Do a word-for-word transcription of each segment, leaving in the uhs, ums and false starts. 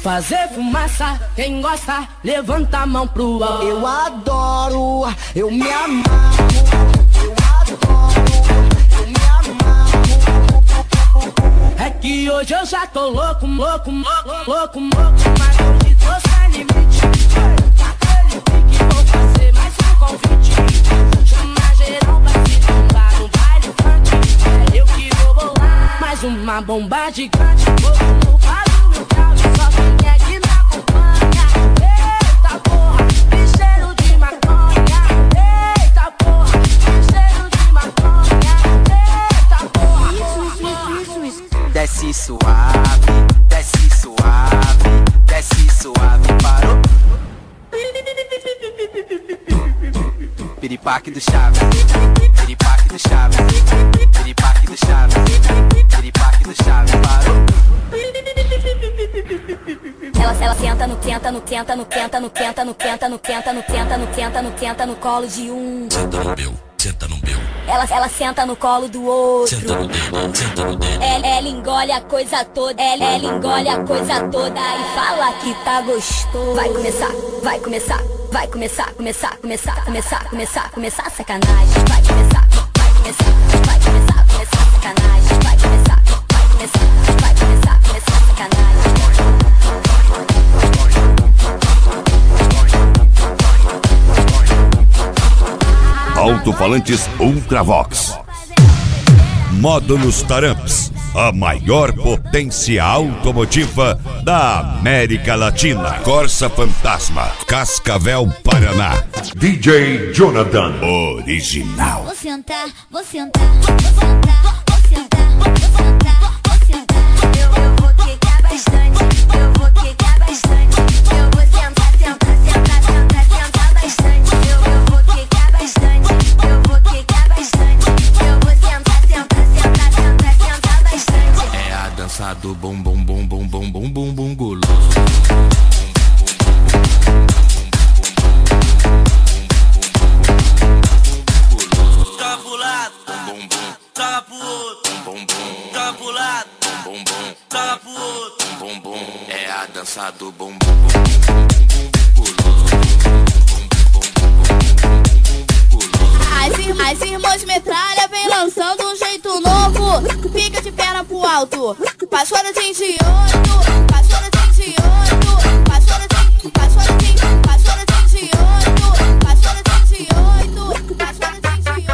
Fazer fumaça, quem gosta, levanta a mão pro alto. Eu adoro, eu me amarro. Eu adoro, eu me amarro. É que hoje eu já tô louco, louco, louco, louco, louco. Mas hoje tô sem limite. Aquele pique, vou fazer mais um convite. Chama geral pra se tombar no baile funk. É eu que vou bolar mais uma bomba gigante. Vou no bar do meu carro, só quem quer que me acompanha. Eita porra, que cheiro de maconha. Eita porra, que cheiro de maconha. Eita porra. Isso, isso, isso, isso. Desce suave, desce suave, desce suave, parou. Piripaque do Chaves, piripaque do Chaves, piripaque do Chaves, piripaque do Chaves, parou. Ela, ela senta no, tenta no, tenta no, tenta no, tenta no, tenta no, tenta no, tenta no, tenta no, tenta no colo de um. Senta no meu, senta no meu. Ela, ela senta no colo do outro. Senta no dele, senta no dele. Ela, ela engole a coisa toda. Ela, ela engole a coisa toda e fala que tá gostoso. Vai começar, vai começar, vai começar, começar, começar, começar, começar, começar a sacanagem. Vai começar, vai começar, vai começar, começar a sacanagem. Vai começar, vai começar, vai começar, começar a sacanagem. Alto-falantes Ultravox. Módulos Taramps, a maior potência automotiva da América Latina. Corsa Fantasma, Cascavel, Paraná. D J Jonathan, original. Vou sentar, vou sentar, vou sentar, vou sentar, vou sentar, vou sentar. Eu, eu vou quicar bastante, eu vou quicar bastante. Eu vou sentar, sentar, sentar, sentar, sentar bastante. Eu, eu vou quicar bastante, eu vou quicar bastante. Eu vou sentar, sentar, sentar, sentar, sentar bastante. É a dança do bum bum bum bum bum bum bum bum guloso. Joga pro lado, bum bum, joga pro outro, bum bum, joga pro lado, bum bum, joga pro outro, bum bum. É a dança do bum bum bum bum bum guloso. As, ir- as irmãs metralha vem lançando um jeito novo. Fica de perna pro alto. Passou da vinte e oito. Passou da vinte e oito. Passou da vinte, passou da vinte, passou da vinte e oito. Passou da vinte e oito. Passou da vinte e oito.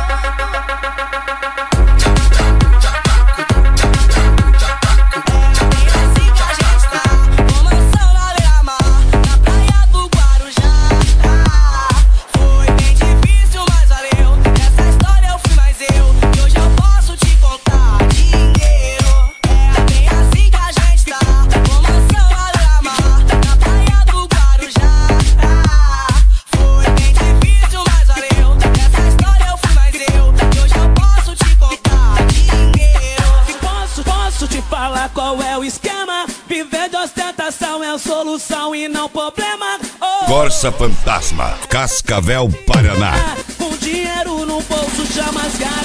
Assim que a gente tá, com mansão na beira-mar, na praia do Guarujá. Foi bem difícil, mas valeu. Nessa história eu fui mais eu. E hoje eu posso te contar dinheiro. É bem assim que a gente tá, com mansão na beira-mar, na praia do Guarujá. Foi bem difícil, mas valeu. Nessa história eu fui mais eu. E hoje eu posso te contar dinheiro. Posso, posso te falar qual é o esquema? Viver de ostentação é a solução e não problema. Oh, Corsa Fantasma, Cascavel, Paraná. com dinheiro no bolso, chama as gatas.